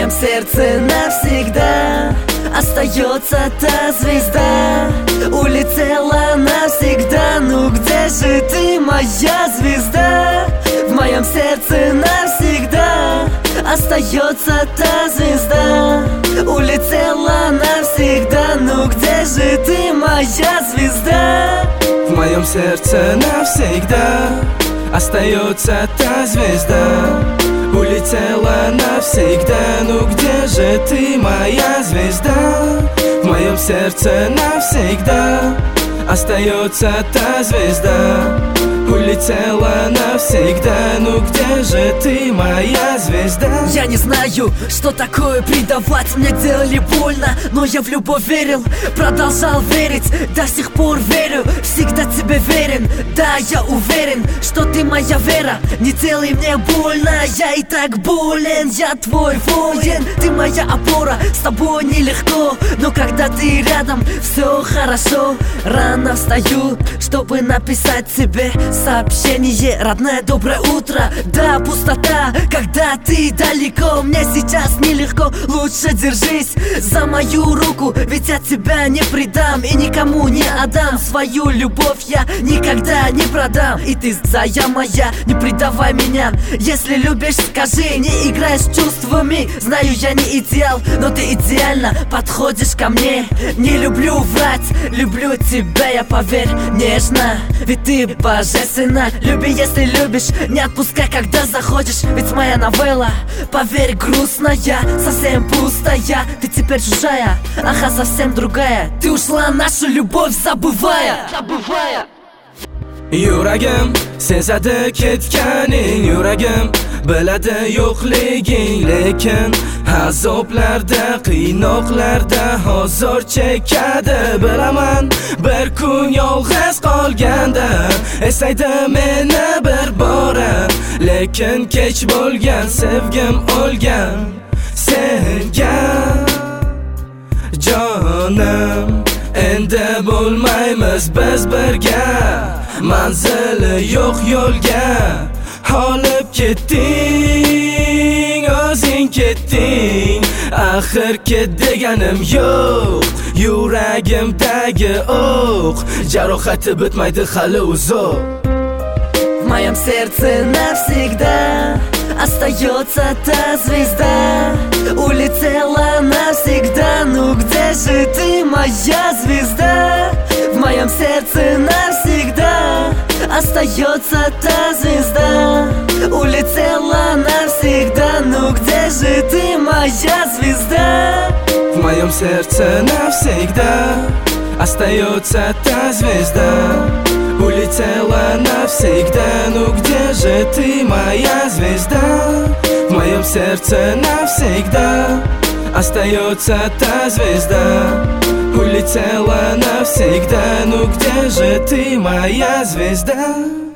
моем сердце навсегда остается та звезда. Улетела навсегда, ну где же ты, моя звезда? В моем сердце навсегда остается та звезда. Улетела навсегда, ну где же ты, моя звезда? В моем сердце навсегда остается та звезда. Улетела навсегда, ну где же ты, моя звезда? В моем сердце навсегда остается та звезда. Улетела навсегда, ну где же ты, моя звезда? Я не знаю, что такое предавать. Мне делали больно, но я в любовь верил, продолжал верить, до сих пор верю, всегда тебе верен. Да, я уверен, что ты моя вера. Не делай мне больно, я и так болен. Я твой воин, ты моя опора. С тобой нелегко, но когда ты рядом, все хорошо. Рано встаю, чтобы написать тебе сообщение: родная, доброе утро. Да, пустота, когда ты далеко. Мне сейчас нелегко, лучше держись за мою руку, ведь я тебя не предам и никому не отдам. Свою любовь я никогда не продам. И ты, зая моя, не предавай меня. Если любишь, скажи, не играй с чувствами. Знаю, я не идеал, но ты идеально подходишь ко мне. Не люблю врать, люблю тебя, я, поверь, нежно, ведь ты божественно. Люби, если любишь, не отпускай, когда заходишь, ведь моя новелла, поверь, грустная, совсем пустая. Ты теперь чужая, ага, совсем другая. Ты ушла, нашу любовь забывая. Yuragim sezadi ketganing, yuragim biladi yo'qliging. Lekin azoblarda, qiynoqlarda hozir chekadi. Bilaman, bir kun yolg'iz qolganda eslaydi meni bir bora. Lekin kech bo'lgan, sevgim o'lgan senga jonim. Endi bo'lmaymiz biz birga, manzili yo'q yo'lga. Olib ketding, o'zing ketding, axir ket deganim yo'q. Yuragimdagi o'q, jarohati bitmaydi hali uzoq. В моем сердце навсегда остается та звезда. Улетела навсегда, ну где же ты, моя звезда? В моем сердце навсегда остается та звезда. Улетела навсегда, ну где же ты, моя звезда? В моем сердце навсегда остается та звезда. Улетела навсегда, ну где же ты, моя звезда? В моем сердце навсегда остается та звезда. Улетела навсегда, ну где же ты, моя звезда?